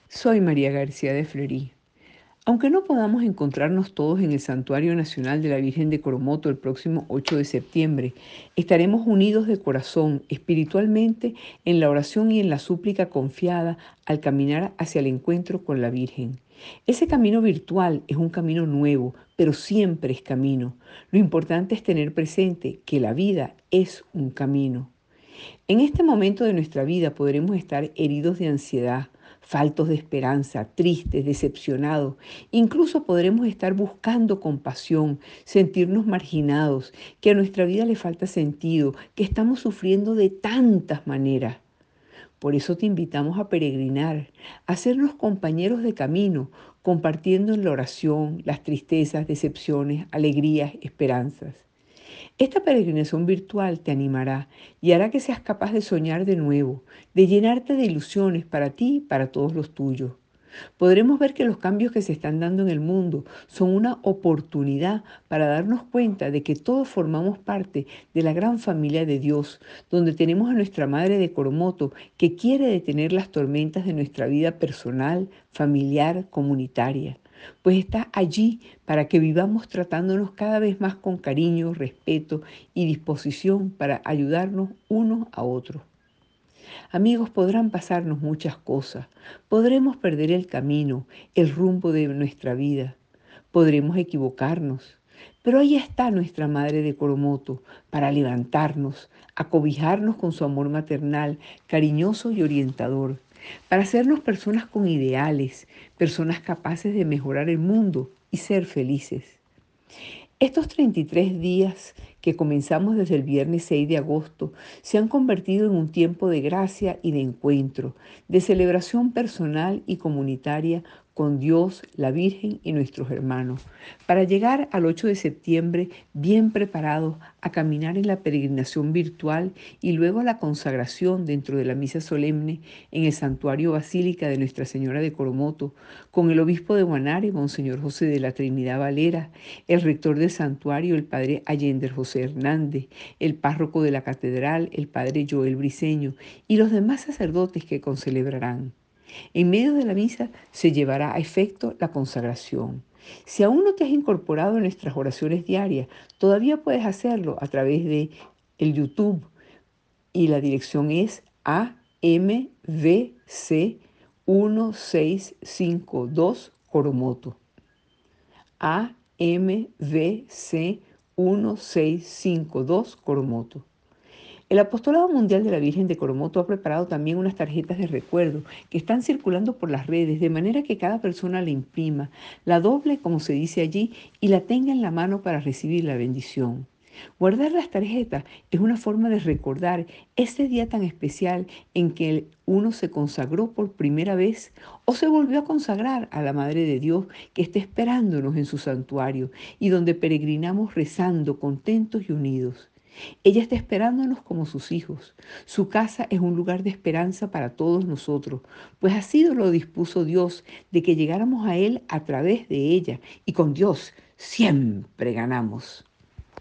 Soy María García de Fleury. Aunque no podamos encontrarnos todos en el Santuario Nacional de la Virgen de Coromoto el próximo 8 de septiembre, estaremos unidos de corazón, espiritualmente, en la oración y en la súplica confiada al caminar hacia el encuentro con la Virgen. Ese camino virtual es un camino nuevo, pero siempre es camino. Lo importante es tener presente que la vida es un camino. En este momento de nuestra vida podremos estar heridos de ansiedad, faltos de esperanza, tristes, decepcionados. Incluso podremos estar buscando compasión, sentirnos marginados, que a nuestra vida le falta sentido, que estamos sufriendo de tantas maneras. Por eso te invitamos a peregrinar, a hacernos compañeros de camino, compartiendo en la oración las tristezas, decepciones, alegrías, esperanzas. Esta peregrinación virtual te animará y hará que seas capaz de soñar de nuevo, de llenarte de ilusiones para ti y para todos los tuyos. Podremos ver que los cambios que se están dando en el mundo son una oportunidad para darnos cuenta de que todos formamos parte de la gran familia de Dios, donde tenemos a nuestra Madre de Coromoto que quiere detener las tormentas de nuestra vida personal, familiar, comunitaria. Pues está allí para que vivamos tratándonos cada vez más con cariño, respeto y disposición para ayudarnos unos a otros. Amigos, podrán pasarnos muchas cosas. Podremos perder el camino, el rumbo de nuestra vida. Podremos equivocarnos. Pero ahí está nuestra Madre de Coromoto para levantarnos, acobijarnos con su amor maternal, cariñoso y orientador, para hacernos personas con ideales, personas capaces de mejorar el mundo y ser felices. Estos 33 días que comenzamos desde el viernes 6 de agosto se han convertido en un tiempo de gracia y de encuentro, de celebración personal y comunitaria con Dios, la Virgen y nuestros hermanos, para llegar al 8 de septiembre bien preparados a caminar en la peregrinación virtual y luego a la consagración dentro de la misa solemne en el Santuario Basílica de Nuestra Señora de Coromoto, con el obispo de Guanare, Monseñor José de la Trinidad Valera, el rector del santuario, el padre Allender José Hernández, el párroco de la catedral, el padre Joel Briceño, y los demás sacerdotes que concelebrarán. En medio de la misa se llevará a efecto la consagración. Si aún no te has incorporado en nuestras oraciones diarias, todavía puedes hacerlo a través de el YouTube y la dirección es AMVC 1652 Coromoto. AMVC 1652 Coromoto. El Apostolado Mundial de la Virgen de Coromoto ha preparado también unas tarjetas de recuerdo que están circulando por las redes, de manera que cada persona la imprima, la doble, como se dice allí, y la tenga en la mano para recibir la bendición. Guardar las tarjetas es una forma de recordar ese día tan especial en que uno se consagró por primera vez o se volvió a consagrar a la Madre de Dios que está esperándonos en su santuario y donde peregrinamos rezando contentos y unidos. Ella está esperándonos como sus hijos. Su casa es un lugar de esperanza para todos nosotros, pues así lo dispuso Dios de que llegáramos a Él a través de ella y con Dios siempre ganamos.